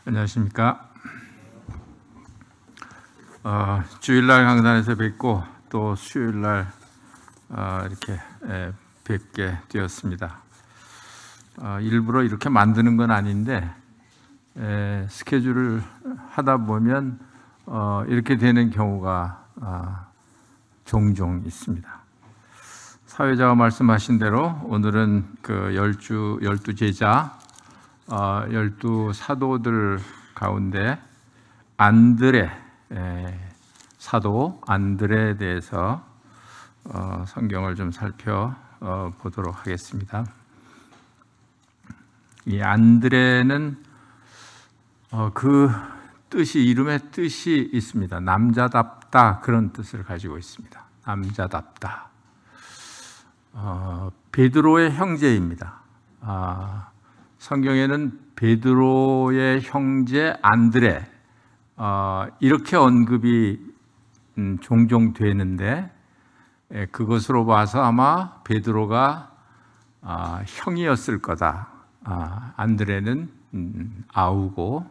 안녕하십니까. 주일날 강단에서 뵙고 또 수요일날 이렇게 뵙게 되었습니다. 일부러 이렇게 만드는 건 아닌데 스케줄을 하다 보면 이렇게 되는 경우가 종종 있습니다. 사회자가 말씀하신 대로 오늘은 그 열두 제자, 열두 사도들 가운데 안드레 사도 안드레에 대해서 성경을 좀 살펴보도록 하겠습니다. 이 안드레는 그 뜻이, 이름의 뜻이 있습니다. 남자답다, 그런 뜻을 가지고 있습니다. 남자답다. 베드로의 형제입니다. 성경에는 베드로의 형제 안드레 이렇게 언급이 종종 되는데, 그것으로 봐서 아마 베드로가 형이었을 거다. 안드레는 아우고,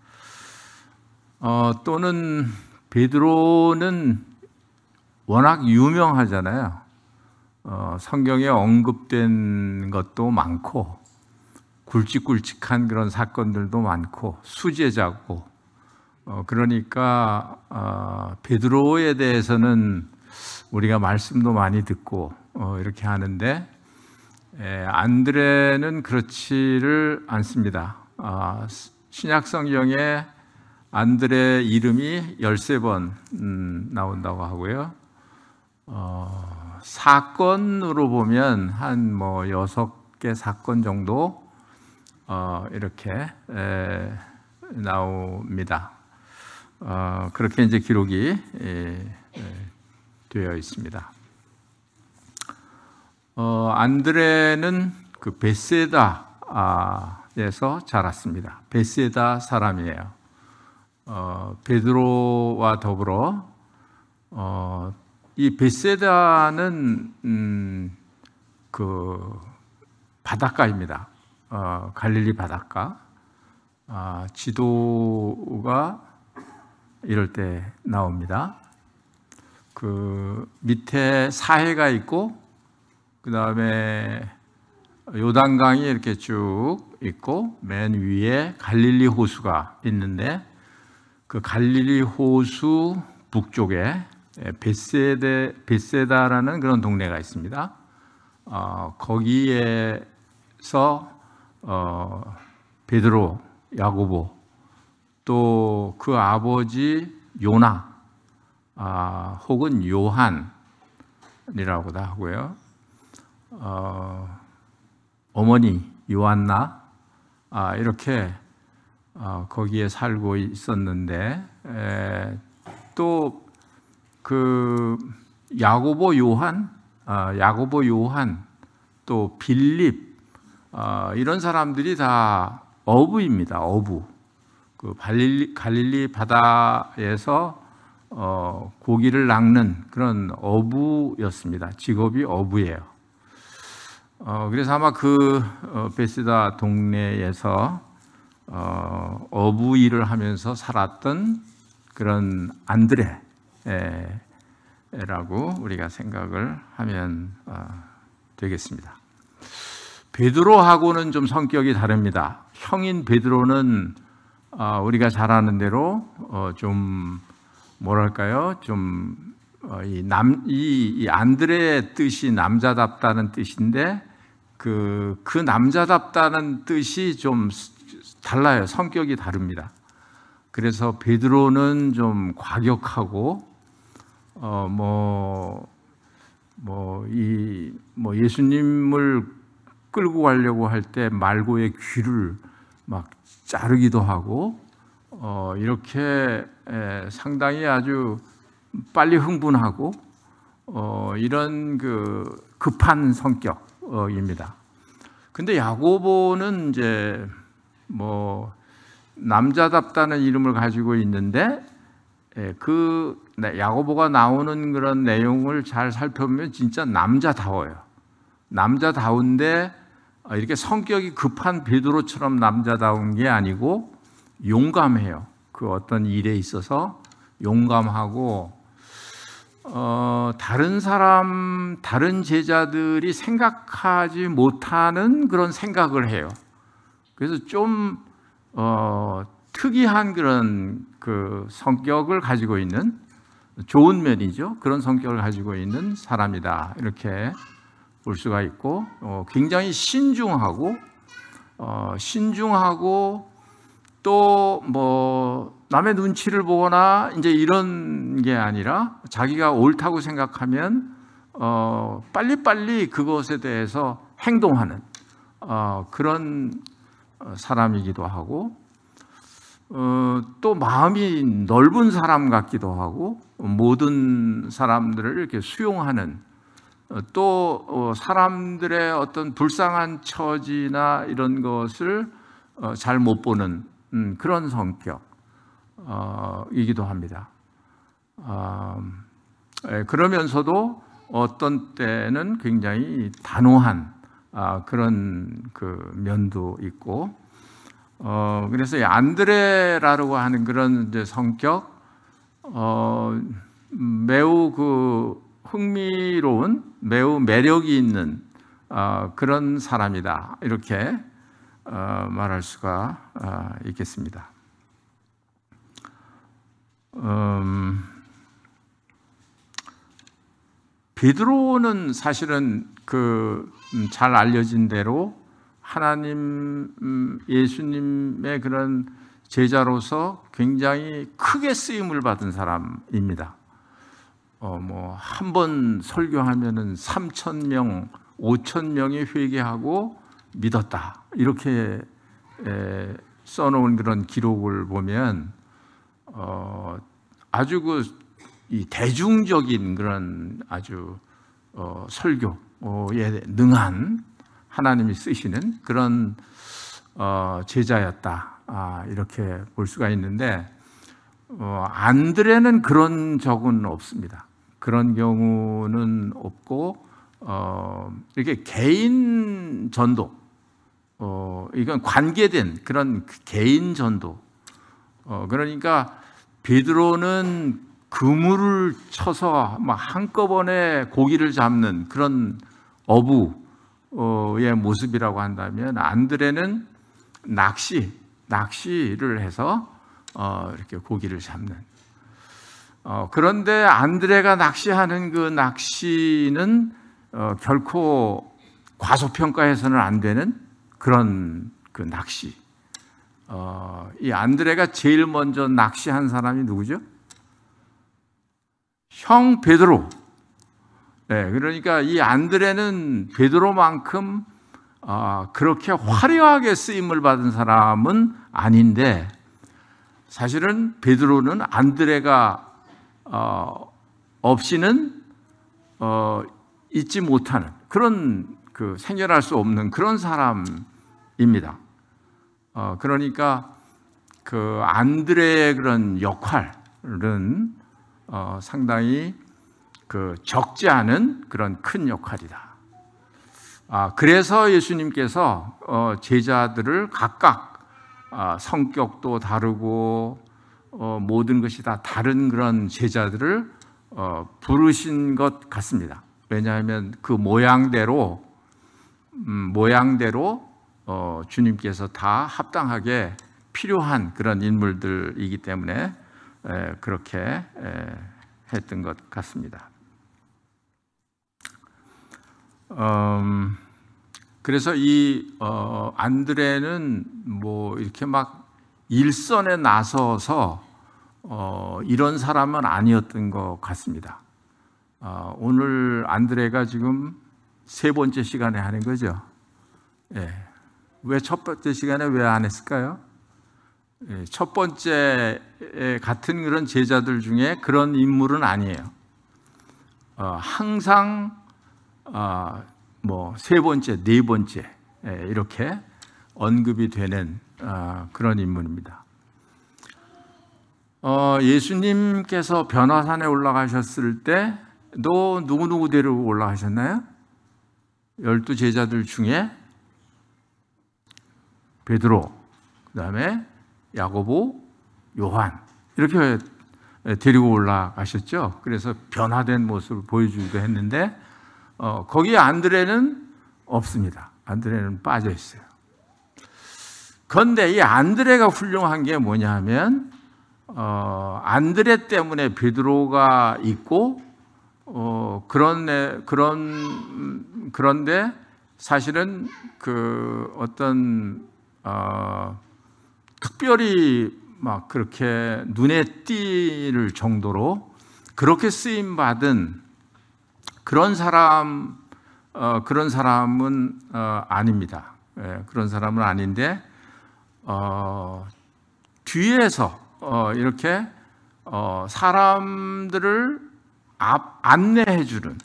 또는 베드로는 워낙 유명하잖아요. 성경에 언급된 것도 많고 굵직굵직한 그런 사건들도 많고 수제자고, 그러니까 베드로에 대해서는 우리가 말씀도 많이 듣고 이렇게 하는데, 안드레는 그렇지를 않습니다. 신약 성경에 안드레 이름이 13번 나온다고 하고요. 사건으로 보면 한 6개 사건 정도 이렇게 나옵니다. 그렇게 이제 기록이 되어 있습니다. 안드레는 그 베세다에서 자랐습니다. 베세다 사람이에요. 베드로와 더불어 이 베세다는 그 바닷가입니다. 갈릴리 바닷가. 지도가 이럴 때 나옵니다. 그 밑에 사해가 있고, 그 다음에 요단강이 이렇게 쭉 있고, 맨 위에 갈릴리 호수가 있는데, 그 갈릴리 호수 북쪽에 베세다라는 그런 동네가 있습니다. 거기에서 베드로, 야고보, 또 그 아버지 요나, 혹은 요한이라고도 하고요. 어머니 요한나, 이렇게 거기에 살고 있었는데, 또 그 야고보 요한, 또 빌립, 이런 사람들이 다 어부입니다. 어부. 그 갈릴리 바다에서 고기를 낚는 그런 어부였습니다. 직업이 어부예요. 그래서 아마 그 베세다 동네에서 어부 일을 하면서 살았던 그런 안드레라고 우리가 생각을 하면 되겠습니다. 베드로하고는 좀 성격이 다릅니다. 형인 베드로는 우리가 잘 아는 대로 좀 뭐랄까요? 좀 이 안드레의 뜻이 남자답다는 뜻인데, 그 남자답다는 뜻이 좀 달라요. 성격이 다릅니다. 그래서 베드로는 좀 과격하고 예수님을 끌고 가려고 할 때 말고의 귀를 막 자르기도 하고, 이렇게 상당히 아주 빨리 흥분하고 이런 그 급한 성격입니다. 근데 야고보는 이제 남자답다는 이름을 가지고 있는데, 그 야고보가 나오는 그런 내용을 잘 살펴보면 진짜 남자다워요. 남자다운데 이렇게 성격이 급한 베드로처럼 남자다운 게 아니고 용감해요. 그 어떤 일에 있어서 용감하고 다른 제자들이 생각하지 못하는 그런 생각을 해요. 그래서 좀 특이한 그런 그 성격을 가지고 있는, 좋은 면이죠. 그런 성격을 가지고 있는 사람이다, 이렇게 볼 수가 있고, 굉장히 신중하고 또 뭐 남의 눈치를 보거나 이제 이런 게 아니라 자기가 옳다고 생각하면 빨리빨리 그것에 대해서 행동하는 그런 사람이기도 하고, 또 마음이 넓은 사람 같기도 하고, 모든 사람들을 이렇게 수용하는, 또 사람들의 어떤 불쌍한 처지나 이런 것을 잘 못 보는 그런 성격이기도 합니다. 그러면서도 어떤 때는 굉장히 단호한 그런 그 면도 있고, 그래서 이 안드레라고 하는 그런 이제 성격, 매우 그 흥미로운, 매우 매력이 있는 그런 사람이다, 이렇게 말할 수가 있겠습니다. 베드로는 사실은 잘 알려진 대로 하나님, 예수님의 그런 제자로서 굉장히 크게 쓰임을 받은 사람입니다. 뭐 한 번 설교하면은 3,000명, 5,000명이 회개하고 믿었다, 이렇게 써놓은 그런 기록을 보면 아주 이 대중적인 그런 아주 설교에 능한, 하나님이 쓰시는 그런 제자였다, 이렇게 볼 수가 있는데, 안드레는 그런 적은 없습니다. 그런 경우는 없고, 이렇게 개인 전도, 이건 관계된 그런 개인 전도, 그러니까 베드로는 그물을 쳐서 막 한꺼번에 고기를 잡는 그런 어부의 모습이라고 한다면, 안드레는 낚시를 해서 이렇게 고기를 잡는, 그런데 안드레가 낚시하는 그 낚시는 결코 과소평가해서는 안 되는 그런 그 낚시. 이 안드레가 제일 먼저 낚시한 사람이 누구죠? 형 베드로. 네, 그러니까 이 안드레는 베드로만큼 그렇게 화려하게 쓰임을 받은 사람은 아닌데, 사실은 베드로는 안드레가 없이는 잊지 못하는 그런, 생겨날 수 없는 그런 사람입니다. 그러니까 그 안드레의 그런 역할은 상당히 적지 않은 그런 큰 역할이다. 그래서 예수님께서 제자들을 각각 성격도 다르고 모든 것이 다 다른 그런 제자들을 부르신 것 같습니다. 왜냐하면 그 모양대로 주님께서 다 합당하게 필요한 그런 인물들이기 때문에 그렇게 했던 것 같습니다. 그래서 이 안드레는 뭐 이렇게 막 일선에 나서서 이런 사람은 아니었던 것 같습니다. 오늘 안드레가 지금 세 번째 시간에 하는 거죠. 왜 첫 번째 시간에 왜 안 했을까요? 첫 번째 같은 그런 제자들 중에 그런 인물은 아니에요. 항상 뭐 세 번째, 네 번째 이렇게 언급이 되는 그런 인물입니다. 예수님께서 변화산에 올라가셨을 때도 누구 데리고 올라가셨나요? 12 제자들 중에 베드로, 그 다음에 야고보, 요한 이렇게 데리고 올라가셨죠. 그래서 변화된 모습을 보여주기도 했는데 거기에 안드레는 없습니다. 안드레는 빠져 있어요. 그런데 이 안드레가 훌륭한 게 뭐냐면 안드레 때문에 베드로가 있고 그런데 사실은 그 어떤 특별히 막 그렇게 눈에 띌 정도로 그렇게 쓰임 받은 그런 사람은 아닙니다. 그런 사람은 아닌데 뒤에서 이렇게 사람들을 안내해주는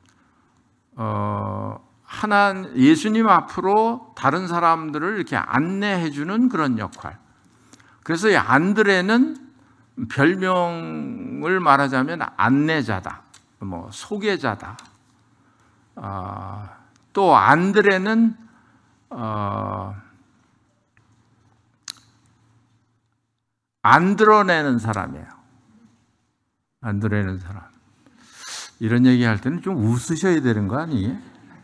예수님 앞으로 다른 사람들을 이렇게 안내해주는 그런 역할. 그래서 이 안드레는 별명을 말하자면 안내자다, 소개자다. 또 안드레는 안 드러내는 사람이에요. 안 드러내는 사람. 이런 얘기할 때는 좀 웃으셔야 되는 거 아니에요?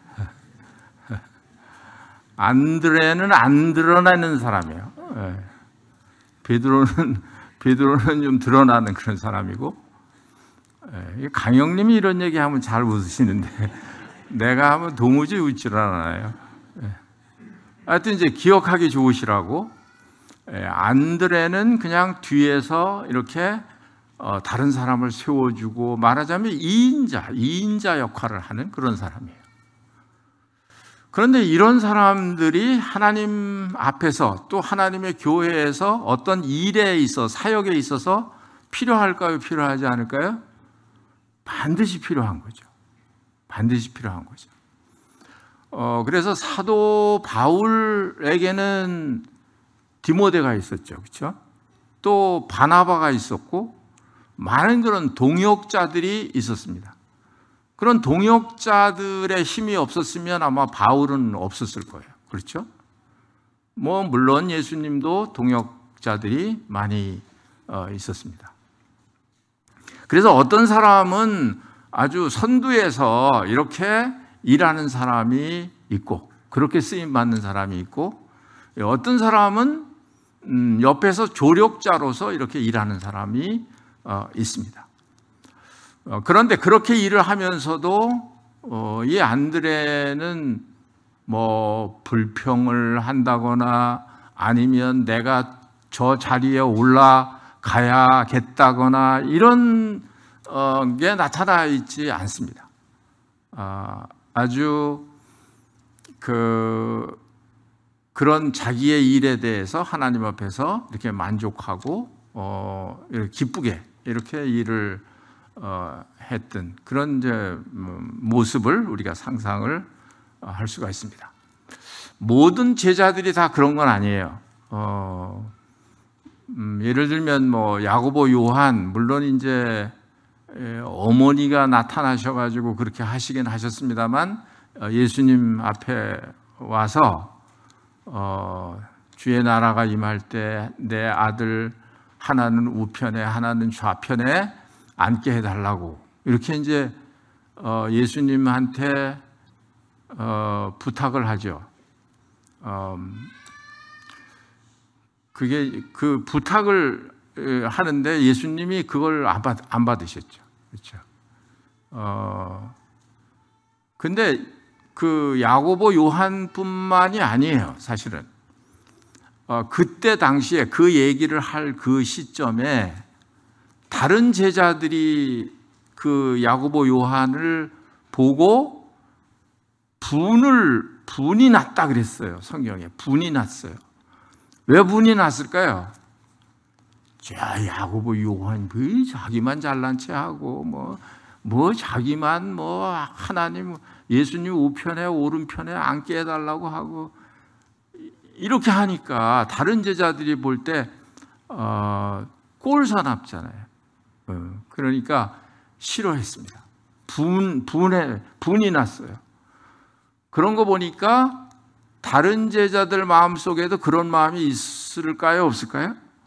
안드레는 안 드러내는 사람이에요. 베드로는 좀 드러나는 그런 사람이고, 강영님이 이런 얘기하면 잘 웃으시는데 내가 하면 도무지 웃질 않아요. 하여튼 이제 기억하기 좋으시라고. 안드레는 그냥 뒤에서 이렇게 다른 사람을 세워주고 말하자면 2인자 역할을 하는 그런 사람이에요. 그런데 이런 사람들이 하나님 앞에서 또 하나님의 교회에서 어떤 일에 있어 사역에 있어서 필요할까요? 필요하지 않을까요? 반드시 필요한 거죠. 반드시 필요한 거죠. 그래서 사도 바울에게는 디모데가 있었죠. 그렇죠? 또 바나바가 있었고 많은 그런 동역자들이 있었습니다. 그런 동역자들의 힘이 없었으면 아마 바울은 없었을 거예요. 그렇죠? 물론 예수님도 동역자들이 많이 있었습니다. 그래서 어떤 사람은 아주 선두에서 이렇게 일하는 사람이 있고 그렇게 쓰임 받는 사람이 있고 어떤 사람은 옆에서 조력자로서 이렇게 일하는 사람이 있습니다. 그런데 그렇게 일을 하면서도 이 안드레는 불평을 한다거나 아니면 내가 저 자리에 올라가야겠다거나 이런 게 나타나 있지 않습니다. 아주 그런 자기의 일에 대해서 하나님 앞에서 이렇게 만족하고 이렇게 기쁘게 이렇게 일을 했던 그런 이제 모습을 우리가 상상을 할 수가 있습니다. 모든 제자들이 다 그런 건 아니에요. 예를 들면 야고보, 요한 물론 이제 어머니가 나타나셔가지고 그렇게 하시긴 하셨습니다만 예수님 앞에 와서 주의 나라가 임할 때 내 아들 하나는 우편에 하나는 좌편에 앉게 해달라고 이렇게 이제 예수님한테 부탁을 하죠. 그 부탁을 하는데 예수님이 그걸 안 받으셨죠. 그렇죠. 근데 그 야고보, 요한뿐만이 아니에요. 사실은 그때 당시에 그 얘기를 할 그 시점에 다른 제자들이 그 야고보, 요한을 보고 분이 났다 그랬어요. 성경에 분이 났어요. 왜 분이 났을까요? 자, 야고보, 요한 왜 자기만 잘난 체하고 자기만 하나님 예수님 우편에 오른편에 앉게 해달라고 하고 이렇게 하니까 다른 제자들이 볼 때 꼴사납잖아요. 그러니까 싫어했습니다. 분이 났어요. 그런 거 보니까 다른 제자들 마음속에도 그런 마음이 있을까요? 없을까요?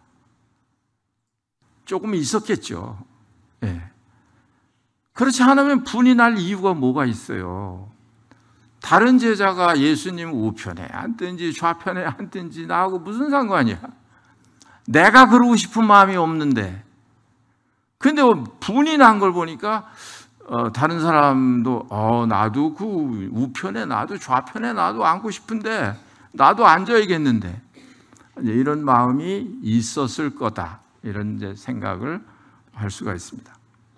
조금 있었겠죠. 예. 그렇지 않으면 분이 날 이유가 뭐가 있어요? 다른 제자가 예수님 우편에 앉든지 좌편에 앉든지 나하고 무슨 상관이야? 내가 그러고 싶은 마음이 없는데. 근데 분이 난 걸 보니까 다른 사람도 나도 그 우편에 나도 좌편에 나도 앉고 싶은데 나도 앉아야겠는데 이런 마음이 있었을 거다. 이런 이제 생각을 할 수가 있습니다.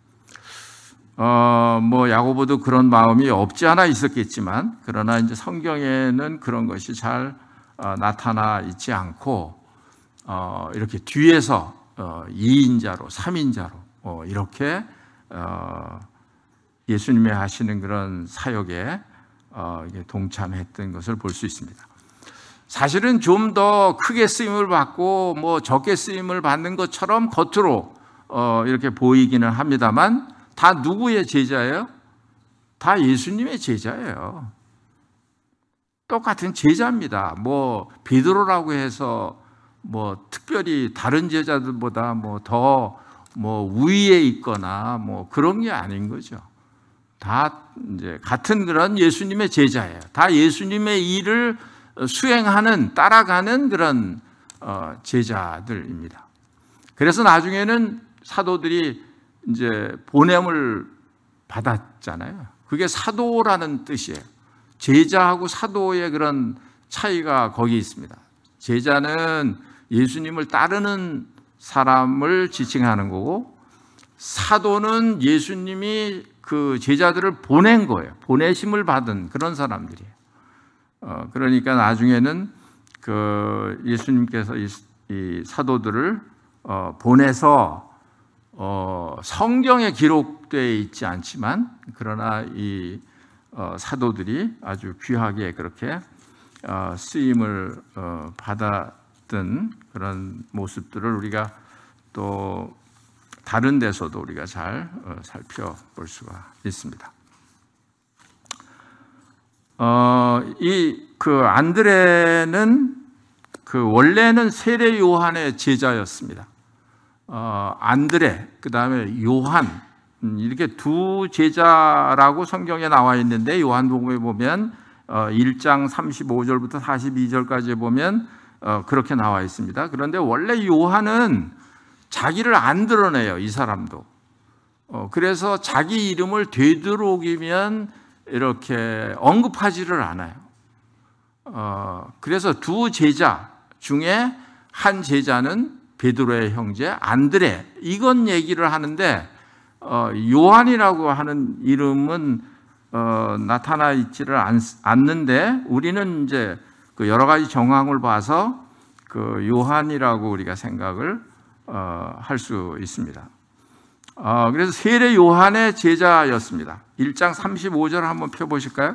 뭐 야고보도 그런 마음이 없지 않아 있었겠지만 그러나 이제 성경에는 그런 것이 잘 나타나 있지 않고 이렇게 뒤에서 2인자로 3인자로 이렇게 예수님이 하시는 그런 사역에 동참했던 것을 볼 수 있습니다. 사실은 좀 더 크게 쓰임을 받고 뭐 적게 쓰임을 받는 것처럼 겉으로 이렇게 보이기는 합니다만 다 누구의 제자예요? 다 예수님의 제자예요. 똑같은 제자입니다. 뭐 베드로라고 해서 뭐 특별히 다른 제자들보다 뭐 더 뭐 우위에 있거나 뭐 그런 게 아닌 거죠. 다 이제 같은 그런 예수님의 제자예요. 다 예수님의 일을 수행하는, 따라가는 그런 제자들입니다. 그래서 나중에는 사도들이 이제 보냄을 받았잖아요. 그게 사도라는 뜻이에요. 제자하고 사도의 그런 차이가 거기 있습니다. 제자는 예수님을 따르는 사람을 지칭하는 거고, 사도는 예수님이 그 제자들을 보낸 거예요. 보내심을 받은 그런 사람들이에요. 그러니까 나중에는 그 예수님께서 이 사도들을 보내서 성경에 기록되어 있지 않지만 그러나 이 사도들이 아주 귀하게 그렇게 쓰임을 받았던 그런 모습들을 우리가 또 다른 데서도 우리가 잘 살펴볼 수가 있습니다. 그 안드레는 그 원래는 세례 요한의 제자였습니다. 안드레, 그 다음에 요한, 이렇게 두 제자라고 성경에 나와 있는데 요한복음에 보면 1장 35절부터 42절까지 보면 그렇게 나와 있습니다. 그런데 원래 요한은 자기를 안 드러내요, 이 사람도. 그래서 자기 이름을 되도록이면 이렇게 언급하지를 않아요. 그래서 두 제자 중에 한 제자는 베드로의 형제 안드레, 이건 얘기를 하는데 요한이라고 하는 이름은 나타나 있지를 않는데 우리는 이제 그 여러 가지 정황을 봐서 그 요한이라고 우리가 생각을 할 수 있습니다. 그래서 세례 요한의 제자였습니다. 1장 35절 한번 펴보실까요?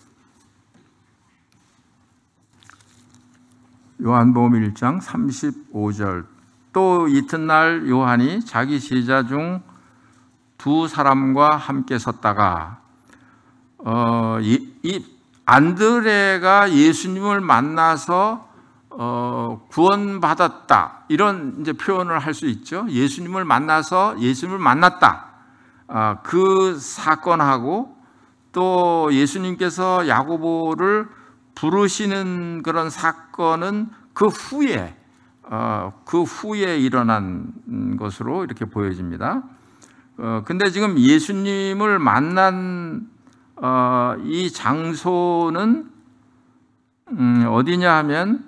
요한복음 1장 35절. 또 이튿날 요한이 자기 제자 중 두 사람과 함께 섰다가 이 안드레가 예수님을 만나서 구원받았다, 이런 이제 표현을 할 수 있죠. 예수님을 만나서 예수님을 만났다, 그 사건하고 또 예수님께서 야고보를 부르시는 그런 사건은 그 후에 일어난 것으로 이렇게 보여집니다. 근데 지금 예수님을 만난 이 장소는 어디냐 하면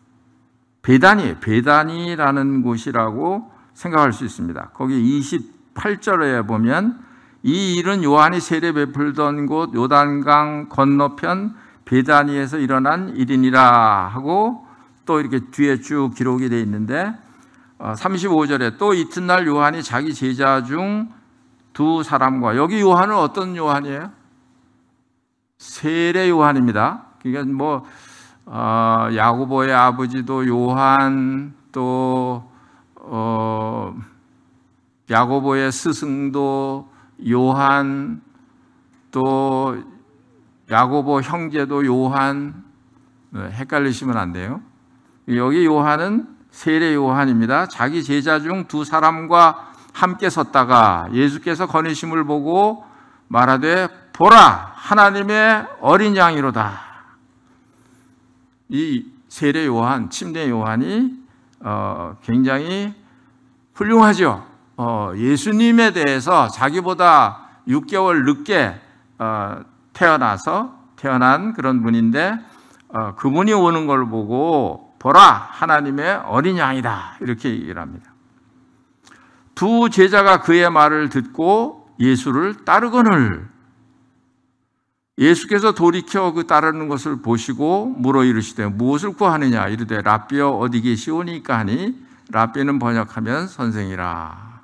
베다니라는 곳이라고 생각할 수 있습니다. 거기 28절에 보면 이 일은 요한이 세례 베풀던 곳 요단강 건너편 베다니에서 일어난 일이니라 하고 또 이렇게 뒤에 쭉 기록이 되어 있는데 35절에 또 이튿날 요한이 자기 제자 중 두 사람과, 여기 요한은 어떤 요한이에요? 세례 요한입니다. 그러니까 뭐 야고보의 아버지도 요한, 또 야고보의 스승도 요한, 또 야고보 형제도 요한, 헷갈리시면 안 돼요. 여기 요한은 세례 요한입니다. 자기 제자 중 두 사람과 함께 섰다가 예수께서 거니심을 보고 말하되 보라 하나님의 어린 양이로다. 이 세례 요한, 침례 요한이 굉장히 훌륭하죠. 예수님에 대해서 자기보다 6개월 늦게 태어난 그런 분인데 그분이 오는 걸 보고 보라 하나님의 어린 양이다 이렇게 얘기를 합니다. 두 제자가 그의 말을 듣고 예수를 따르거늘 예수께서 돌이켜 그 따르는 것을 보시고 물어 이르시되 무엇을 구하느냐 이르되 랍비여 어디 계시오니까 하니 랍비는 번역하면 선생이라.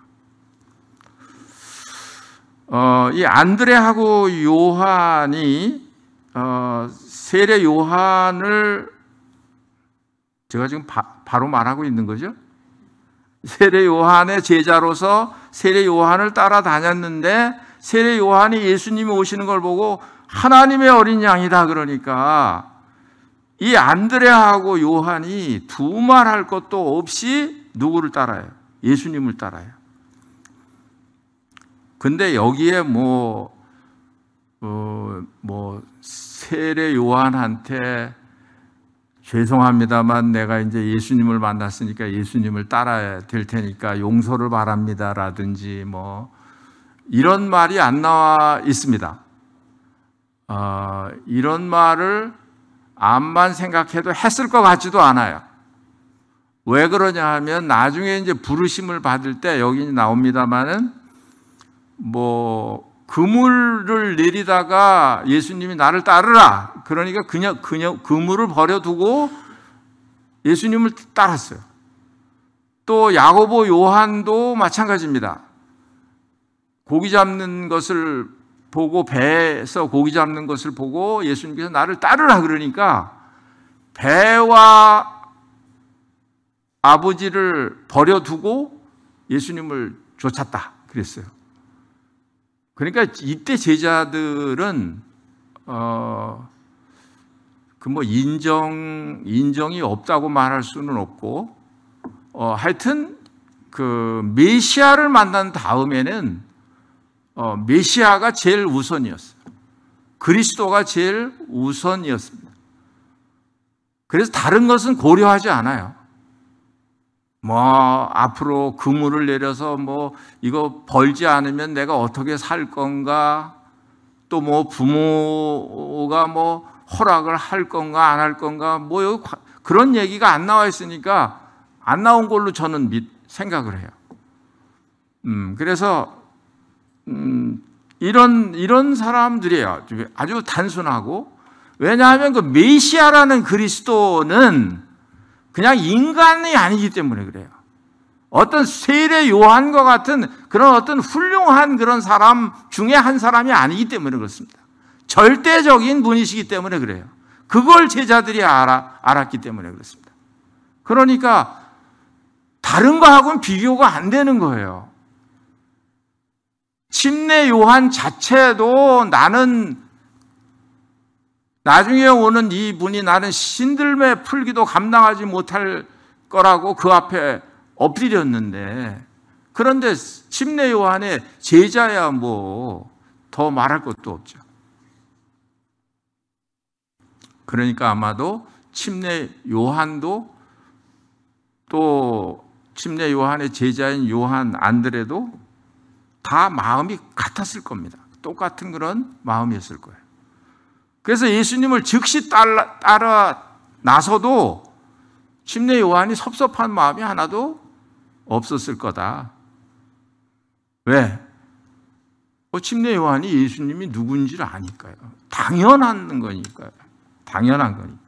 이 안드레하고 요한이 세례 요한을 제가 지금 바로 말하고 있는 거죠. 세례 요한의 제자로서 세례 요한을 따라다녔는데 세례 요한이 예수님이 오시는 걸 보고 하나님의 어린 양이다 그러니까 이 안드레하고 요한이 두말할 것도 없이 누구를 따라요? 예수님을 따라요. 근데 여기에 세례 요한한테 죄송합니다만 내가 이제 예수님을 만났으니까 예수님을 따라야 될 테니까 용서를 바랍니다라든지 이런 말이 안 나와 있습니다. 이런 말을 암만 생각해도 했을 것 같지도 않아요. 왜 그러냐 하면 나중에 이제 부르심을 받을 때 여기 나옵니다만은 그물을 내리다가 예수님이 나를 따르라. 그러니까 그냥 그물을 버려두고 예수님을 따랐어요. 또 야고보 요한도 마찬가지입니다. 고기 잡는 것을 보고 배에서 고기 잡는 것을 보고 예수님께서 나를 따르라 그러니까 배와 아버지를 버려두고 예수님을 쫓았다 그랬어요. 그러니까 이때 제자들은 인정이 없다고 말할 수는 없고 하여튼 그 메시아를 만난 다음에는 메시아가 제일 우선이었어요. 그리스도가 제일 우선이었습니다. 그래서 다른 것은 고려하지 않아요. 앞으로 그물을 내려서 이거 벌지 않으면 내가 어떻게 살 건가? 또 부모가 허락을 할 건가, 안 할 건가? 그런 얘기가 안 나와 있으니까 안 나온 걸로 저는 생각을 해요. 그래서, 이런 사람들이에요. 아주 단순하고. 왜냐하면 그 메시아라는 그리스도는 그냥 인간이 아니기 때문에 그래요. 어떤 세례 요한과 같은 그런 어떤 훌륭한 그런 사람 중에 한 사람이 아니기 때문에 그렇습니다. 절대적인 분이시기 때문에 그래요. 그걸 제자들이 알았기 때문에 그렇습니다. 그러니까 다른 거하고는 비교가 안 되는 거예요. 침례 요한 자체도 나는 나중에 오는 이분이 나는 신들매 풀기도 감당하지 못할 거라고 그 앞에 엎드렸는데 그런데 침례 요한의 제자야 더 말할 것도 없죠. 그러니까 아마도 침례 요한도 또 침례 요한의 제자인 요한 안드레도 다 마음이 같았을 겁니다. 똑같은 그런 마음이었을 거예요. 그래서 예수님을 즉시 따라 나서도 침례 요한이 섭섭한 마음이 하나도 없었을 거다. 왜? 침례 요한이 예수님이 누군지를 아니까요. 당연한 거니까요. 당연한 거니까.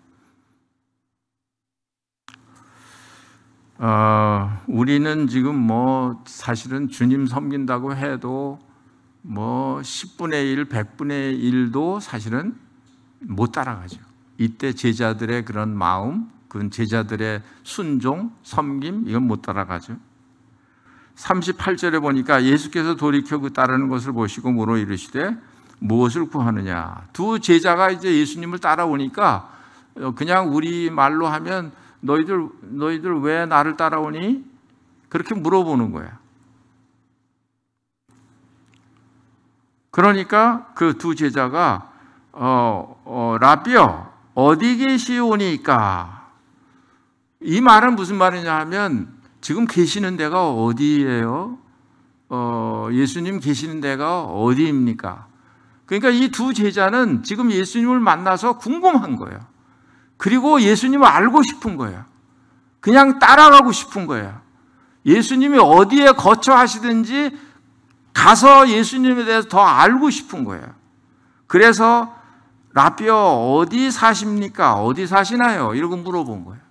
우리는 지금 사실은 주님 섬긴다고 해도 10분의 1, 100분의 1도 사실은 못 따라가죠. 이때 제자들의 그런 마음, 그런 제자들의 순종, 섬김, 이건 못 따라가죠. 38절에 보니까 예수께서 돌이켜 그 따르는 것을 보시고 물어 이르시되 무엇을 구하느냐. 두 제자가 이제 예수님을 따라오니까 그냥 우리 말로 하면 너희들 왜 나를 따라오니? 그렇게 물어보는 거야. 그러니까 그 두 제자가 라비요, 어디 계시오니까? 이 말은 무슨 말이냐 하면 지금 계시는 데가 어디예요? 예수님 계시는 데가 어디입니까? 그러니까 이 두 제자는 지금 예수님을 만나서 궁금한 거예요. 그리고 예수님을 알고 싶은 거예요. 그냥 따라가고 싶은 거예요. 예수님이 어디에 거처하시든지 가서 예수님에 대해서 더 알고 싶은 거예요. 그래서 라비요, 어디 사십니까? 어디 사시나요? 이러고 물어본 거예요.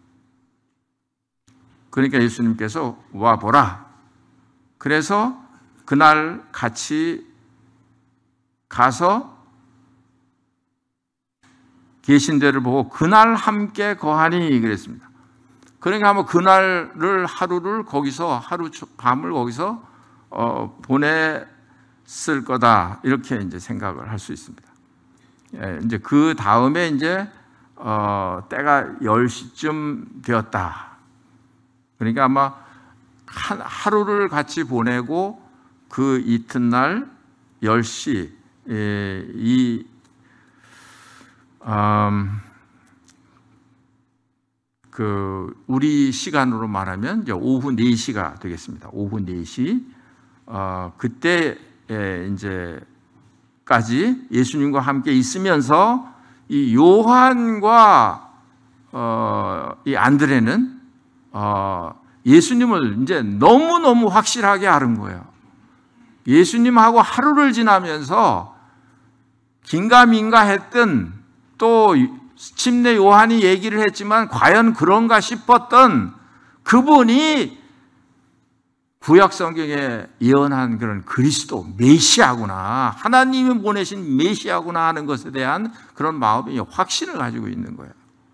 그러니까 예수님께서 와보라. 그래서 그날 같이 가서 계신 데를 보고 그날 함께 거하니 그랬습니다. 그러니까 아마 그날을 하루를 거기서 하루 밤을 거기서 보냈을 거다 이렇게 이제 생각을 할 수 있습니다. 예, 이제 그 다음에 이제 때가 10시쯤 되었다. 그러니까 아마 하루를 같이 보내고 그 이튿날 10시 우리 시간으로 말하면 이제 오후 4시가 되겠습니다. 오후 4시 그때 이제까지 예수님과 함께 있으면서 이 요한과 이 안드레는 예수님을 이제 너무너무 확실하게 알은 거예요. 예수님하고 하루를 지나면서 긴가민가 했던, 또 침례 요한이 얘기를 했지만 과연 그런가 싶었던 그분이 구약 성경에 예언한 그런 그리스도 메시아구나, 하나님이 보내신 메시아구나 하는 것에 대한 그런 마음의 확신을 가지고 있는 거예요.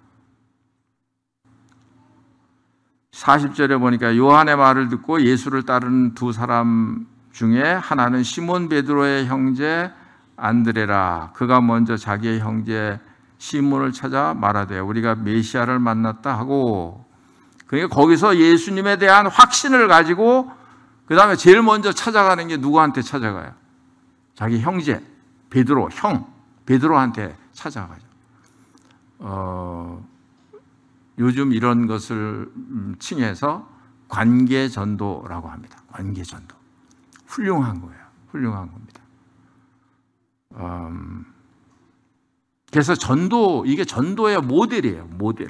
40절에 보니까 요한의 말을 듣고 예수를 따르는 두 사람 중에 하나는 시몬 베드로의 형제 안드레라. 그가 먼저 자기의 형제 시몬을 찾아 말하되 우리가 메시아를 만났다 하고, 그러니까 거기서 예수님에 대한 확신을 가지고 그 다음에 제일 먼저 찾아가는 게 누구한테 찾아가요? 자기 형제 베드로, 형 베드로한테 찾아가죠. 요즘 이런 것을 칭해서 관계전도라고 합니다. 관계전도. 훌륭한 거예요. 훌륭한 겁니다. 그래서 이게 전도의 모델이에요. 모델.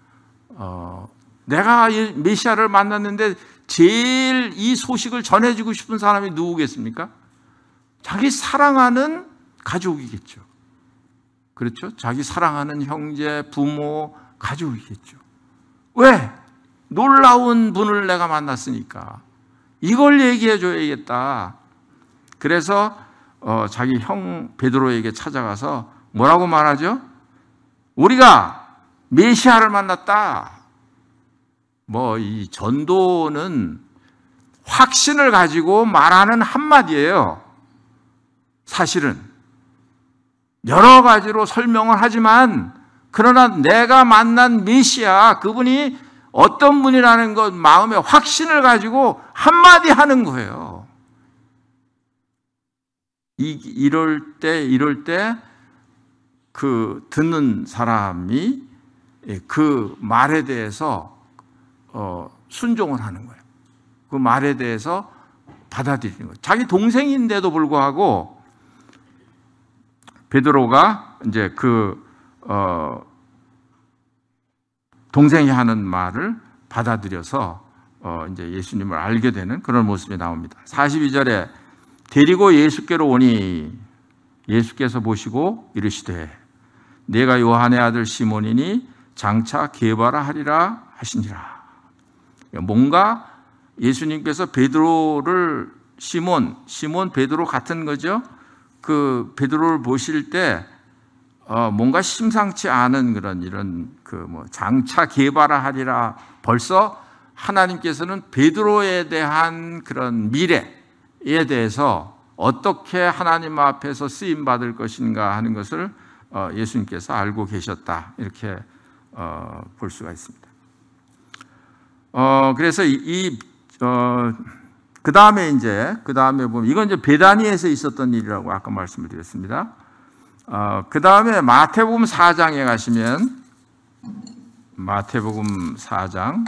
내가 메시아를 만났는데 제일 이 소식을 전해주고 싶은 사람이 누구겠습니까? 자기 사랑하는 가족이겠죠. 그렇죠? 자기 사랑하는 형제, 부모, 가족이겠죠. 왜? 놀라운 분을 내가 만났으니까 이걸 얘기해 줘야겠다. 그래서 자기 형 베드로에게 찾아가서 뭐라고 말하죠? 우리가 메시아를 만났다. 이 전도는 확신을 가지고 말하는 한마디예요. 사실은 여러 가지로 설명을 하지만 그러나 내가 만난 메시아, 그분이 어떤 분이라는 것 마음에 확신을 가지고 한마디 하는 거예요. 이럴 때 그 듣는 사람이 그 말에 대해서 순종을 하는 거예요. 그 말에 대해서 받아들이는 거예요. 자기 동생인데도 불구하고 베드로가 이제 동생이 하는 말을 받아들여서 이제 예수님을 알게 되는 그런 모습이 나옵니다. 42절에 데리고 예수께로 오니 예수께서 보시고 이르시되 내가 요한의 아들 시몬이니 장차 게바라 하리라 하시니라. 뭔가 예수님께서 베드로를 시몬 베드로 같은 거죠. 그 베드로를 보실 때 뭔가 심상치 않은 이런 장차 게바라 하리라. 벌써 하나님께서는 베드로에 대한 그런 미래에 대해서 어떻게 하나님 앞에서 쓰임 받을 것인가 하는 것을 예수님께서 알고 계셨다. 이렇게 볼 수가 있습니다. 그래서 그 다음에 보면 이건 이제 베다니에서 있었던 일이라고 아까 말씀을 드렸습니다. 그 다음에 마태복음 4장에 가시면 마태복음 4장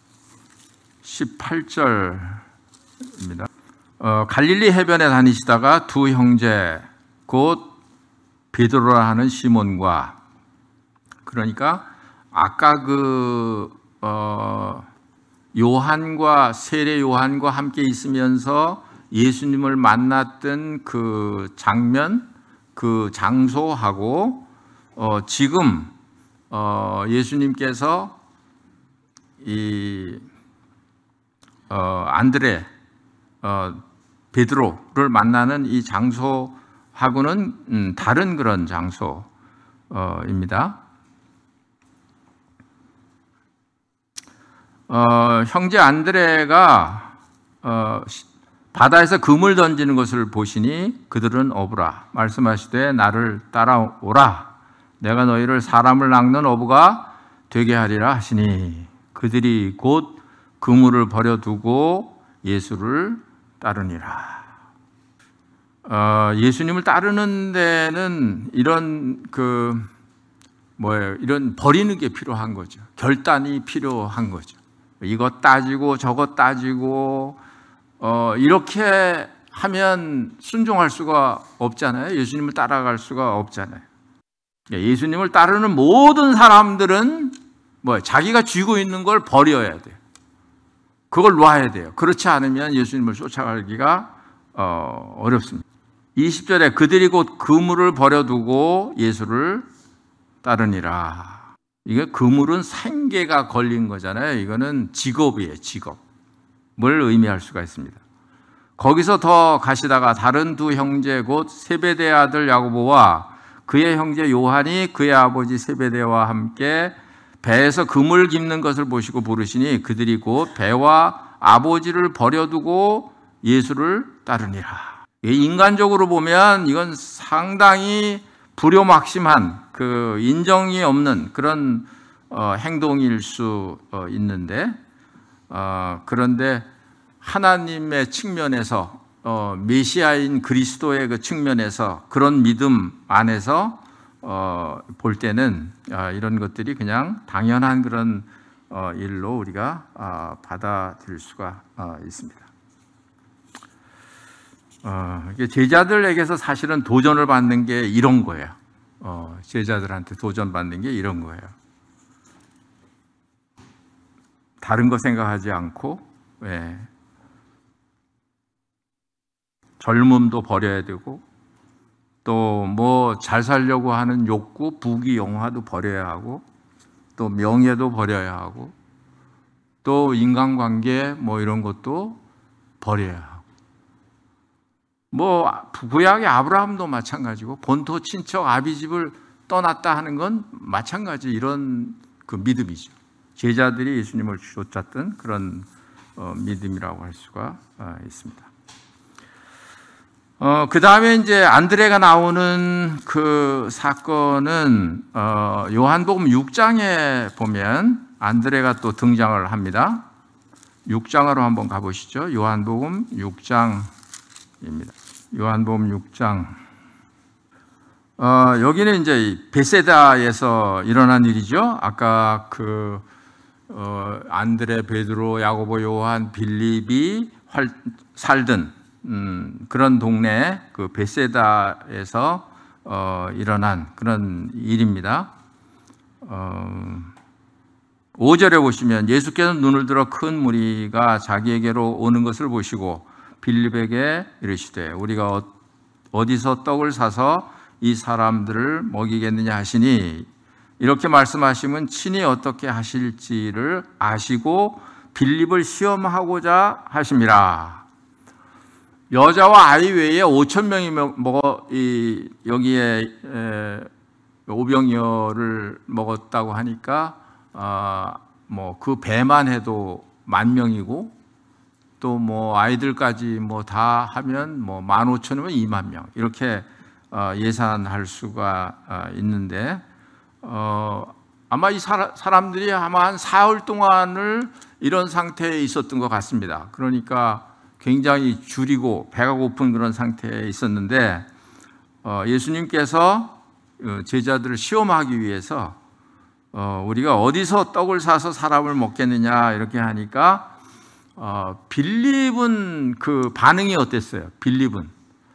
18절입니다. 갈릴리 해변에 다니시다가 두 형제 곧 베드로라 하는 시몬과, 그러니까 아까 요한과 세례 요한과 함께 있으면서 예수님을 만났던 그 장면, 그 장소하고 지금 예수님께서 이 안드레, 베드로를 만나는 이 장소하고는 다른 그런 장소입니다. 형제 안드레가 바다에서 금을 던지는 것을 보시니 그들은 어부라 말씀하시되 나를 따라오라 내가 너희를 사람을 낚는 어부가 되게 하리라 하시니 그들이 곧 그물을 버려두고 예수를 따르니라. 예수님을 따르는 데는 이런 이런 버리는 게 필요한 거죠. 결단이 필요한 거죠. 이것 따지고 저것 따지고 이렇게 하면 순종할 수가 없잖아요. 예수님을 따라갈 수가 없잖아요. 예수님을 따르는 모든 사람들은 자기가 쥐고 있는 걸 버려야 돼요. 그걸 놔야 돼요. 그렇지 않으면 예수님을 쫓아가기가 어렵습니다. 20절에 그들이 곧 그물을 버려두고 예수를 따르니라. 이게 그물은 생계가 걸린 거잖아요. 이거는 직업이에요. 직업을 의미할 수가 있습니다. 거기서 더 가시다가 다른 두 형제 곧 세베대의 아들 야고보와 그의 형제 요한이 그의 아버지 세베대와 함께 배에서 그물 깁는 것을 보시고 부르시니 그들이 곧 배와 아버지를 버려두고 예수를 따르니라. 인간적으로 보면 이건 상당히 불효막심한 인정이 없는 그런 행동일 수 있는데, 그런데 하나님의 측면에서 메시아인 그리스도의 그 측면에서 그런 믿음 안에서 볼 때는 이런 것들이 그냥 당연한 그런 일로 우리가 받아들일 수가 있습니다. 제자들에게서 사실은 도전을 받는 게 이런 거예요. 제자들한테 도전받는 게 이런 거예요. 다른 거 생각하지 않고 젊음도 버려야 되고 또 잘 살려고 하는 욕구, 부귀, 영화도 버려야 하고 또 명예도 버려야 하고 또 인간관계 이런 것도 버려야 하고 구약의 아브라함도 마찬가지고 본토 친척 아비집을 떠났다 하는 건 마찬가지 이런 믿음이죠. 제자들이 예수님을 쫓았던 그런 믿음이라고 할 수가 있습니다. 그 다음에 이제 안드레가 나오는 그 사건은 요한복음 6장에 보면 안드레가 또 등장을 합니다. 6장으로 한번 가보시죠. 요한복음 6장입니다. 요한복음 6장. 여기는 이제 베세다에서 일어난 일이죠. 아까 안드레, 베드로, 야고보, 요한, 빌립이 살던 그런 동네 베세다에서 일어난 그런 일입니다. 5절에 보시면 예수께서 눈을 들어 큰 무리가 자기에게로 오는 것을 보시고 빌립에게 이르시되 우리가 어디서 떡을 사서 이 사람들을 먹이겠느냐 하시니 이렇게 말씀하시면 친히 어떻게 하실지를 아시고 빌립을 시험하고자 하심이라. 여자와 아이 외에 5,000명이 여기에 오병이어를 먹었다고 하니까 그 배만 해도 10,000명이고 또 아이들까지 다 하면 15,000이면 20,000명 이렇게 예산할 수가 있는데 아마 이 사람들이 아마 한 사흘 동안을 이런 상태에 있었던 것 같습니다. 그러니까 굉장히 줄이고 배가 고픈 그런 상태에 있었는데 예수님께서 제자들을 시험하기 위해서 우리가 어디서 떡을 사서 사람을 먹겠느냐 이렇게 하니까 빌립은 그 반응이 어땠어요? 빌립은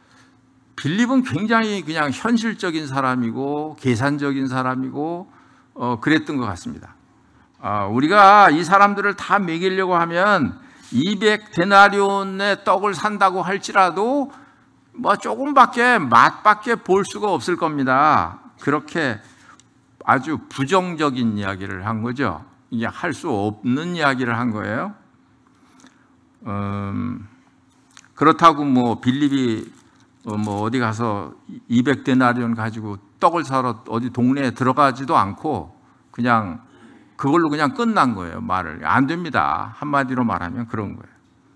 굉장히 그냥 현실적인 사람이고 계산적인 사람이고 그랬던 것 같습니다. 우리가 이 사람들을 다 먹이려고 하면 200데나리온의 떡을 산다고 할지라도 뭐 조금밖에 맛밖에 볼 수가 없을 겁니다. 그렇게 아주 부정적인 이야기를 한 거죠. 이게 할 수 없는 이야기를 한 거예요. 그렇다고 뭐 빌립이 뭐 어디 가서 200데나리온 가지고 떡을 사러 어디 동네에 들어가지도 않고 그냥 그걸로 그냥 끝난 거예요. 말을 안 됩니다. 한마디로 말하면 그런 거예요.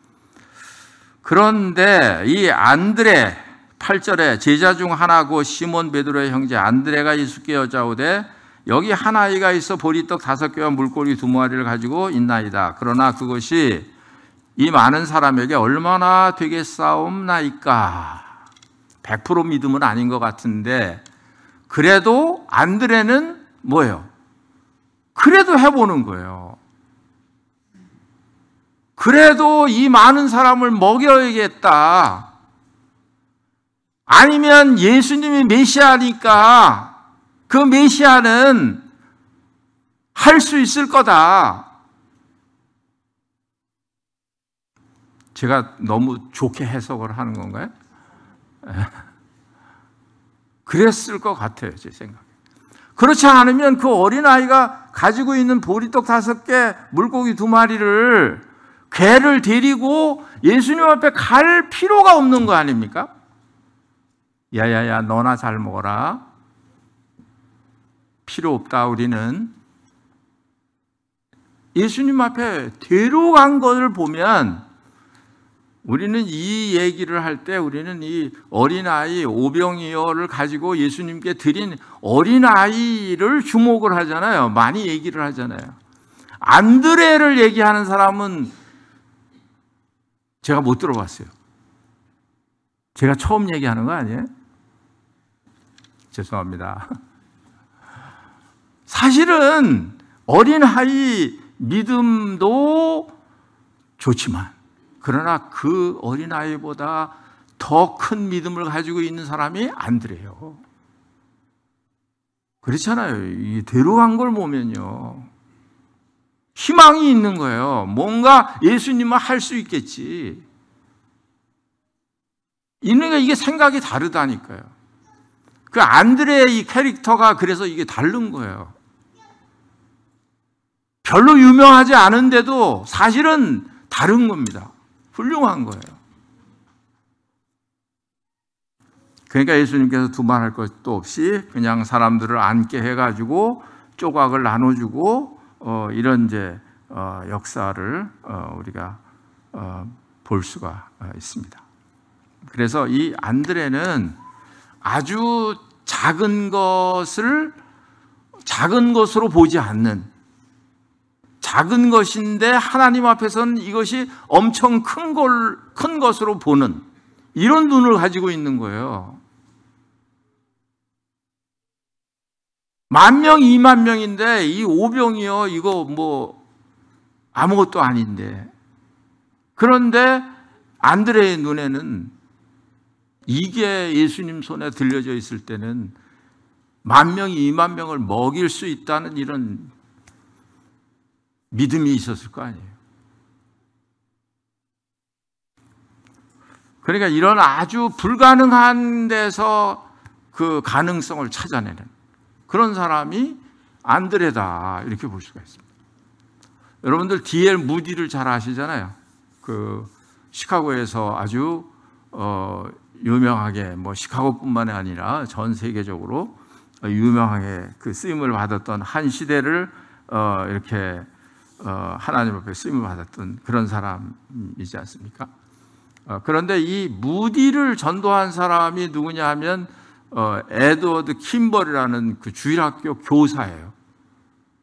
그런데 이 안드레 8절에 제자 중 하나고 시몬 베드로의 형제 안드레가 예수께 여짜오되 여기 한 아이가 있어 보리떡 5개와 물고기 2마리를 가지고 있나이다. 그러나 그것이 이 많은 사람에게 얼마나 되겠사옵나이까. 100% 믿음은 아닌 것 같은데 그래도 안드레는 뭐예요? 그래도 해보는 거예요. 그래도 이 많은 사람을 먹여야겠다. 아니면 예수님이 메시아니까 그 메시아는 할 수 있을 거다. 제가 너무 좋게 해석을 하는 건가요? 그랬을 것 같아요, 제 생각에. 그렇지 않으면 그 어린아이가 가지고 있는 보리떡 5개, 물고기 2마리를 개를 데리고 예수님 앞에 갈 필요가 없는 거 아닙니까? 야야야 너나 잘 먹어라. 필요 없다. 우리는 예수님 앞에 데려간 것을 보면 우리는 이 얘기를 할 때 우리는 이 어린아이 오병이어를 가지고 예수님께 드린 어린아이를 주목을 하잖아요. 많이 얘기를 하잖아요. 안드레를 얘기하는 사람은 제가 못 들어봤어요. 제가 처음 얘기하는 거 아니에요? 죄송합니다. 사실은 어린아이 믿음도 좋지만 그러나 그 어린아이보다 더 큰 믿음을 가지고 있는 사람이 안드레예요. 그렇잖아요. 이 데려간 걸 보면요. 희망이 있는 거예요. 뭔가 예수님은 할 수 있겠지. 그러니까 이게 생각이 다르다니까요. 그 안드레의 이 캐릭터가 그래서 이게 다른 거예요. 별로 유명하지 않은데도 사실은 다른 겁니다. 훌륭한 거예요. 그러니까 예수님께서 두말할 것도 없이 그냥 사람들을 앉게 해가지고 조각을 나눠주고 이런 이제 역사를 우리가 볼 수가 있습니다. 그래서 이 안드레는 아주 작은 것을 작은 것으로 보지 않는, 작은 것인데 하나님 앞에서는 이것이 엄청 큰 것으로 보는 이런 눈을 가지고 있는 거예요. 10,000명, 20,000명인데 이 오병이요 이거 뭐 아무것도 아닌데, 그런데 안드레의 눈에는 이게 예수님 손에 들려져 있을 때는 10,000명, 20,000명을 먹일 수 있다는 이런 믿음이 있었을 거 아니에요. 그러니까 이런 아주 불가능한 데서 그 가능성을 찾아내는 그런 사람이 안드레다, 이렇게 볼 수가 있습니다. 여러분들 D.L. 무디를 잘 아시잖아요. 그 시카고에서 아주 유명하게, 뭐 시카고뿐만이 아니라 전 세계적으로 유명하게 그 쓰임을 받았던, 한 시대를 이렇게 하나님 앞에 쓰임을 받았던 그런 사람이지 않습니까? 그런데 이 무디를 전도한 사람이 누구냐 하면 에드워드 킴벌이라는 그 주일학교 교사예요.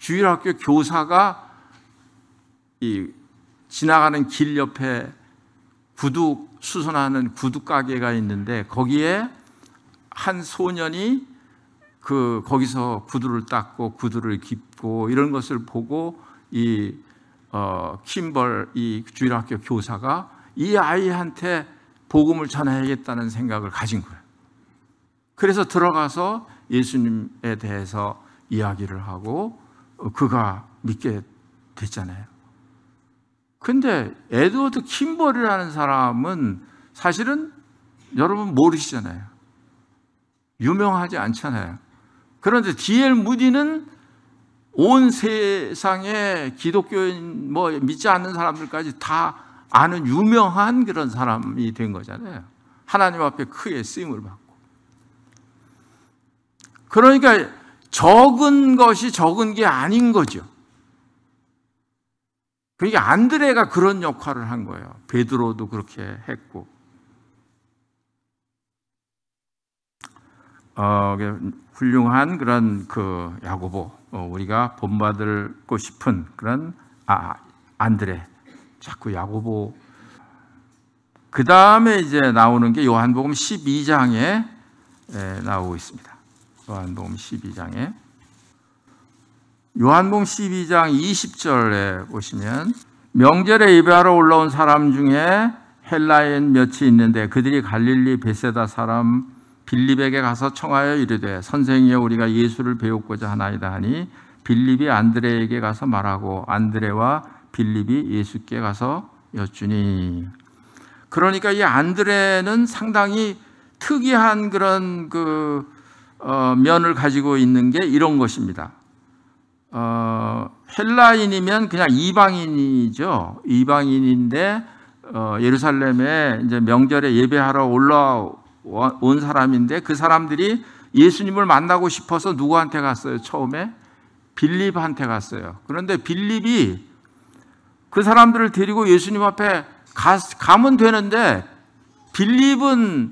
주일학교 교사가 이 지나가는 길 옆에 구두 수선하는 구두 가게가 있는데 거기에 한 소년이 거기서 구두를 닦고 구두를 깁고 이런 것을 보고 이 킴벌 이 주일학교 교사가 이 아이한테 복음을 전해야겠다는 생각을 가진 거예요. 그래서 들어가서 예수님에 대해서 이야기를 하고 그가 믿게 됐잖아요. 근데 에드워드 킴벌이라는 사람은 사실은 여러분 모르시잖아요. 유명하지 않잖아요. 그런데 D.L. 무디는 온 세상에 기독교인 믿지 않는 사람들까지 다 아는 유명한 그런 사람이 된 거잖아요. 하나님 앞에 크게 쓰임을 받고. 그러니까 적은 것이 적은 게 아닌 거죠. 그러니까 안드레가 그런 역할을 한 거예요. 베드로도 그렇게 했고. 훌륭한 그런 야고보, 우리가 본받고 싶은 그런 안드레, 자꾸 야고보. 그 다음에 이제 나오는 게 요한복음 12장에 나오고 있습니다. 요한복음 12장에. 요한복음 12장 20절에 보시면 명절에 예배하러 올라온 사람 중에 헬라인 몇이 있는데 그들이 갈릴리 베세다 사람 빌립에게 가서 청하여 이르되 선생이여 우리가 예수를 배우고자 하나이다 하니 빌립이 안드레에게 가서 말하고 안드레와 빌립이 예수께 가서 여쭈니. 그러니까 이 안드레는 상당히 특이한 그런 면을 가지고 있는 게 이런 것입니다. 헬라인이면 그냥 이방인이죠. 이방인인데 예루살렘에 이제 명절에 예배하러 올라온 사람인데 그 사람들이 예수님을 만나고 싶어서 누구한테 갔어요? 처음에 빌립한테 갔어요. 그런데 빌립이 그 사람들을 데리고 예수님 앞에 가면 되는데 빌립은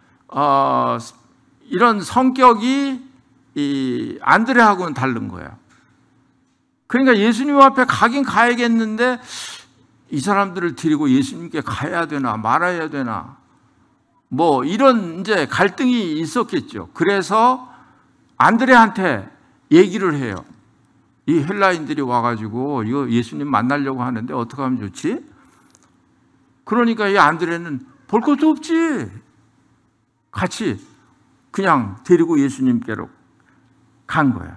이런 성격이 이 안드레하고는 다른 거예요. 그러니까 예수님 앞에 가긴 가야겠는데 이 사람들을 데리고 예수님께 가야 되나 말아야 되나 이런 이제 갈등이 있었겠죠. 그래서 안드레한테 얘기를 해요. 이 헬라인들이 와가지고 이거 예수님 만나려고 하는데 어떻게 하면 좋지? 그러니까 이 안드레는 볼 것도 없지. 같이 그냥 데리고 예수님께로 간 거예요.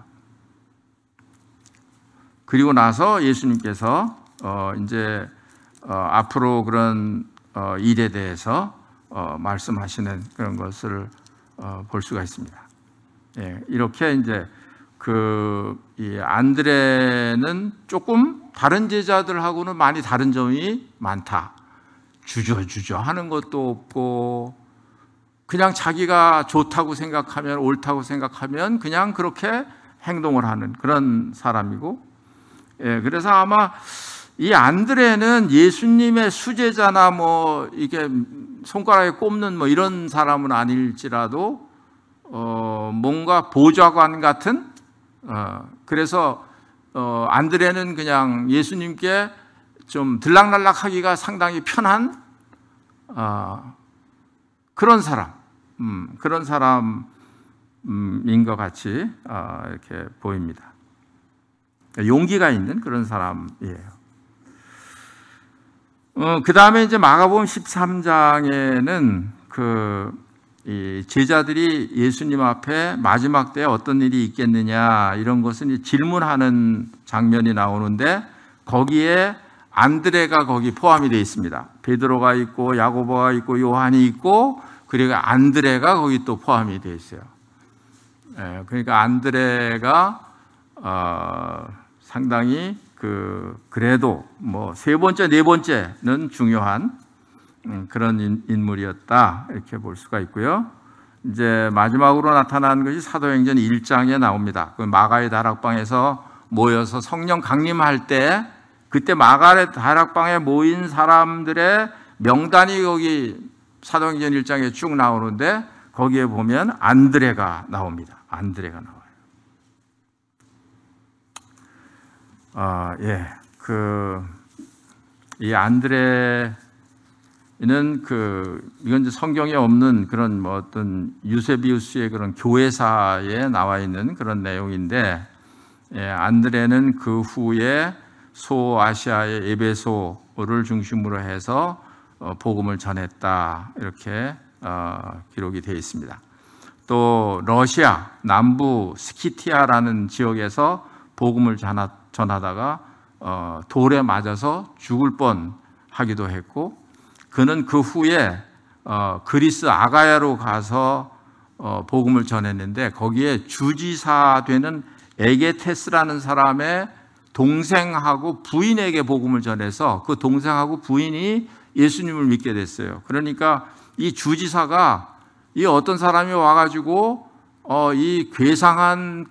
그리고 나서 예수님께서 이제 앞으로 그런 일에 대해서 말씀하시는 그런 것을 볼 수가 있습니다. 예, 이렇게 이제 이 안드레는 조금 다른 제자들하고는 많이 다른 점이 많다. 주저주저 하는 것도 없고 그냥 자기가 좋다고 생각하면 옳다고 생각하면 그냥 그렇게 행동을 하는 그런 사람이고, 예, 그래서 아마 이 안드레는 예수님의 수제자나 이게 손가락에 꼽는 이런 사람은 아닐지라도 뭔가 보좌관 같은 그래서 안드레는 그냥 예수님께 좀 들락날락하기가 상당히 편한 그런 사람, 그런 사람인 것 같이 이렇게 보입니다. 용기가 있는 그런 사람이에요. 그 다음에 이제 마가복음 13장에는 이 제자들이 예수님 앞에 마지막 때에 어떤 일이 있겠느냐 이런 것은 질문하는 장면이 나오는데 거기에 안드레가 거기 포함이 되어 있습니다. 베드로가 있고 야고보가 있고 요한이 있고 그리고 안드레가 거기 또 포함이 되어 있어요. 그러니까 안드레가 상당히 그래도 세 번째, 네 번째는 중요한 그런 인물이었다 이렇게 볼 수가 있고요. 이제 마지막으로 나타난 것이 사도행전 1장에 나옵니다. 그 마가의 다락방에서 모여서 성령 강림할 때 그때 마가의 다락방에 모인 사람들의 명단이 거기 사도행전 1장에 쭉 나오는데 거기에 보면 안드레가 나옵니다. 안드레가 나와요. 이 안드레는 이건 이제 성경에 없는 그런 뭐 어떤 유세비우스의 그런 교회사에 나와 있는 그런 내용인데, 안드레는 그 후에 소아시아의 에베소를 중심으로 해서 복음을 전했다, 이렇게 기록이 되어 있습니다. 또 러시아 남부 스키티아라는 지역에서 복음을 전하다가 돌에 맞아서 죽을 뻔하기도 했고, 그는 그 후에 그리스 아가야로 가서 복음을 전했는데, 거기에 주지사 되는 에게테스라는 사람의 동생하고 부인에게 복음을 전해서 그 동생하고 부인이 예수님을 믿게 됐어요. 그러니까 이 주지사가 이 어떤 사람이 와가지고 이 괴상한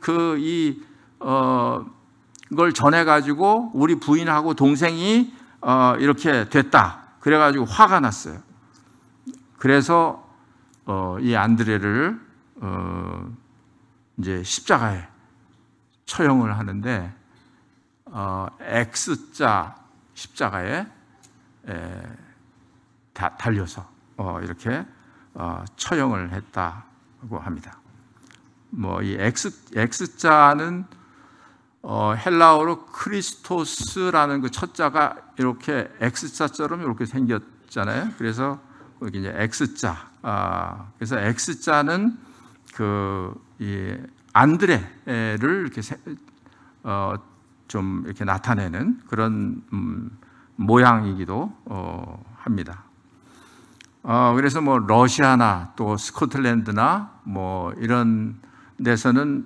걸 전해가지고 우리 부인하고 동생이 이렇게 됐다, 그래가지고 화가 났어요. 그래서 이 안드레를 이제 십자가에 처형을 하는데, X자 십자가에 달려서 이렇게 처형을 했다고 합니다. 뭐 이 X자는 헬라어로 크리스토스라는 그 첫자가 이렇게 X자처럼 이렇게 생겼잖아요. 그래서 여기 이제 X자. 그래서 X자는 이 안드레를 이렇게 좀 이렇게 나타내는 그런 모양이기도 합니다. 그래서 뭐 러시아나 또 스코틀랜드나 뭐 이런 데서는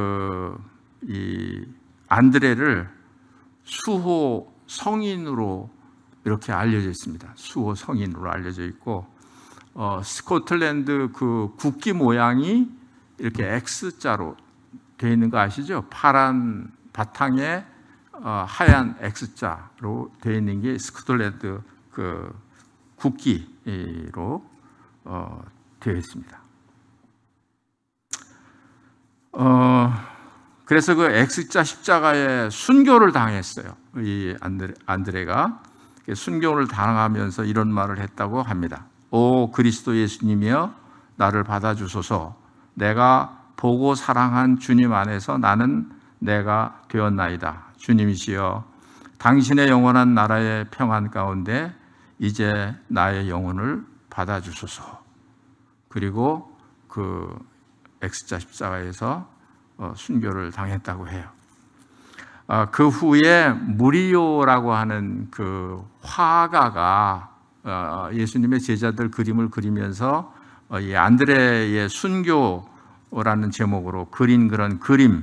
이 안드레를 수호 성인으로 이렇게 알려져 있습니다. 수호 성인으로 알려져 있고, 스코틀랜드 그 국기 모양이 이렇게 X자로 되어 있는 거 아시죠? 파란 바탕에 하얀 X자로 되어 있는 게 스코틀랜드 그 국기로 되어 있습니다. 그래서 그 X자 십자가에 순교를 당했어요. 이 안드레가 순교를 당하면서 이런 말을 했다고 합니다. 오 그리스도 예수님이여 나를 받아주소서. 내가 보고 사랑한 주님 안에서 나는 내가 되었나이다. 주님이시여 당신의 영원한 나라의 평안 가운데 이제 나의 영혼을 받아주소서. 그리고 그 X자 십자가에서 순교를 당했다고 해요. 그 후에 무리오라고 하는 그 화가가 예수님의 제자들 그림을 그리면서 이 안드레의 순교라는 제목으로 그린 그런 그림에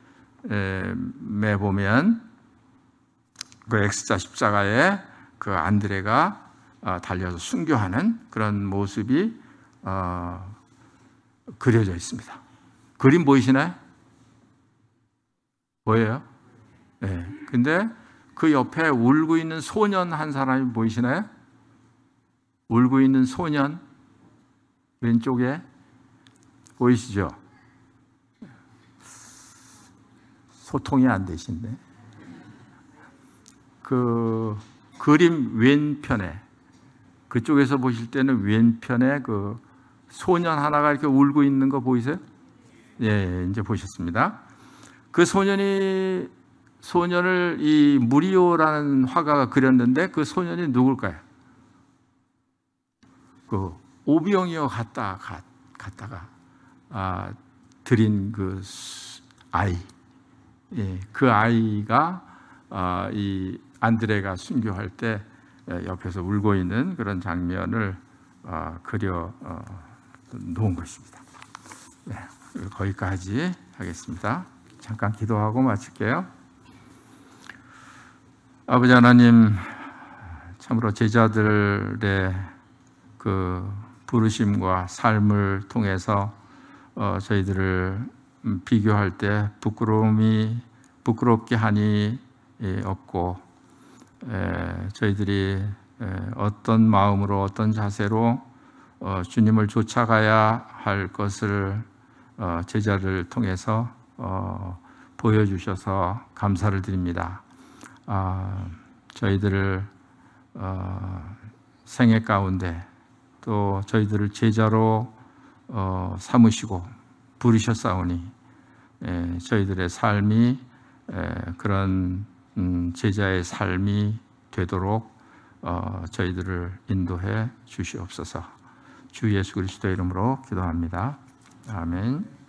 보면 그 X자 십자가에 그 안드레가 달려서 순교하는 그런 모습이 그려져 있습니다. 그림 보이시나요? 보여요? 네. 근데 그 옆에 울고 있는 소년 한 사람이 보이시나요? 울고 있는 소년 왼쪽에 보이시죠? 소통이 안 되신데 그 그림 왼편에 그쪽에서 보실 때는 왼편에 그 소년 하나가 이렇게 울고 있는 거 보이세요? 예, 이제 보셨습니다. 그 소년을 이 무리오라는 화가가 그렸는데 그 소년이 누굴까요? 그 오병이어 갔다가 드린 그 아이, 예, 그 아이가 이 안드레가 순교할 때 옆에서 울고 있는 그런 장면을 그려 놓은 것입니다. 네, 거기까지 하겠습니다. 잠깐 기도하고 마칠게요. 아버지 하나님, 참으로 제자들의 그 부르심과 삶을 통해서 저희들을 비교할 때 부끄럽게 하니 없고, 저희들이 어떤 마음으로 어떤 자세로 주님을 쫓아가야 할 것을 제자를 통해서 보여주셔서 감사를 드립니다. 저희들을 생애 가운데 또 저희들을 제자로 삼으시고 부르셨사오니 저희들의 삶이 그런 제자의 삶이 되도록 저희들을 인도해 주시옵소서. 주 예수 그리스도의 이름으로 기도합니다. 아멘.